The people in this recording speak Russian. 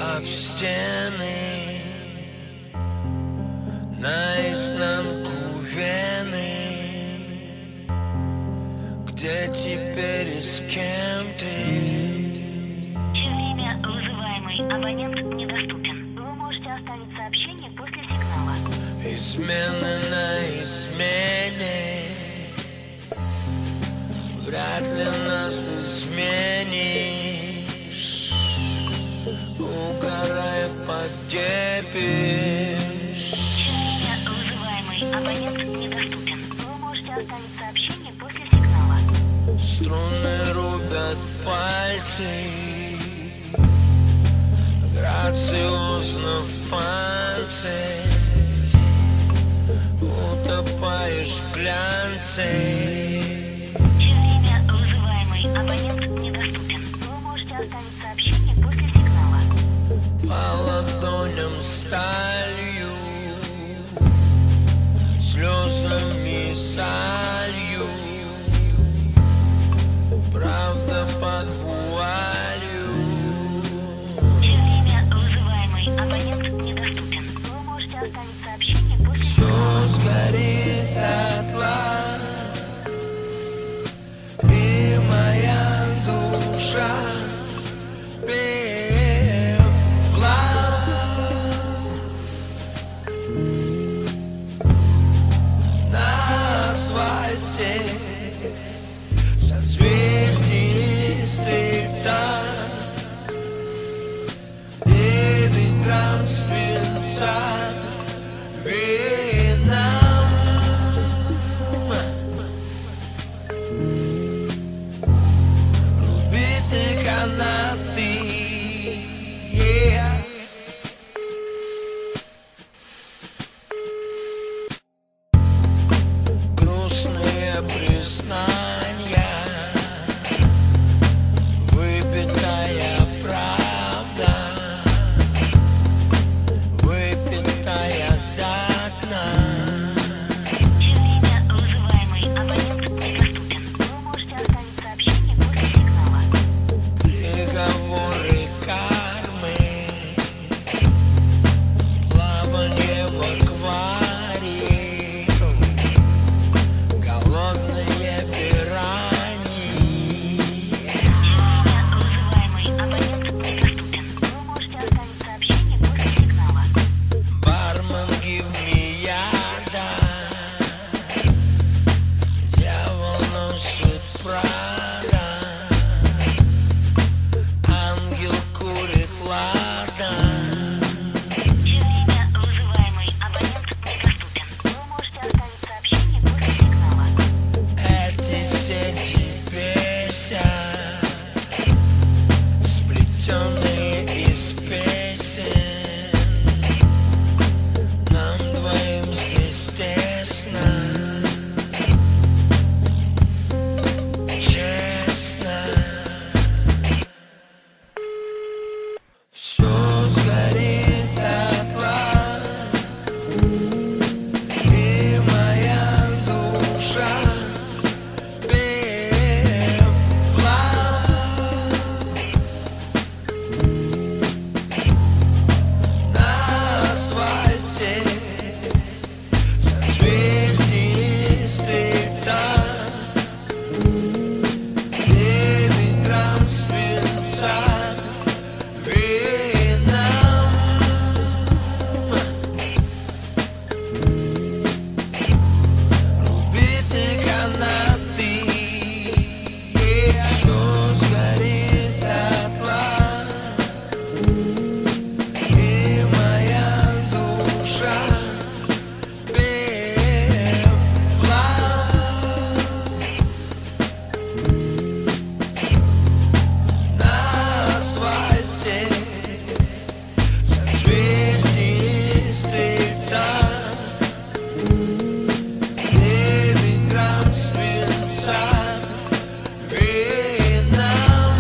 об стены, наизнанку вены. Где теперь и с кем ты? Время вызываемый абонент недоступен. Вы можете оставить сообщение после сигнала. Измена на измене, вряд ли нас изменишь. Угорай, поддепишь. Время вызываемый абонент недоступен. Вы можете оставить сообщение после сигнала. Струны рубят пальцы, грациозно в пальце. Утопаешь в глянце. Время вызываемый абонент недоступен. Вы можете оставить сообщение после сигнала. По ладоням сталью, слезами солью. Правда под вуалью. Время вызываемый абонент недоступен. Вы можете оставить сообщение после Все сигнала. сгорит дотла, и моя душа пепла. На асфальте созвездие стрельца, 9 грамм свинца. Рубите канаты, грустные признания, выпитая правда, выпитая до дна. Время вызываемый абонент недоступен. Вы можете оставить сообщение после сигнала. Приговоры кармы, плавание в акварии, голодные пираньи. Время вызываемый абонент недоступен. Вы можете оставить сообщение после сигнала. Бармен, give me яда, дьявол носит Прада, ангел курит лада. Время вызываемый абонент недоступен. Вы можете оставить сообщение после сигнала. Эти сети бесят, сплетенные из песен. Нам двоим здесь тесно, честно. Все сгорит дотла, и моя душа пепла. На асфальте созвездие стрельца, 9 грамм свинца. Вином рубите канаты, все сгорит дотла, и моя душа пепла. На асфальте созвездие стрельца, 9 грамм свинца. Вином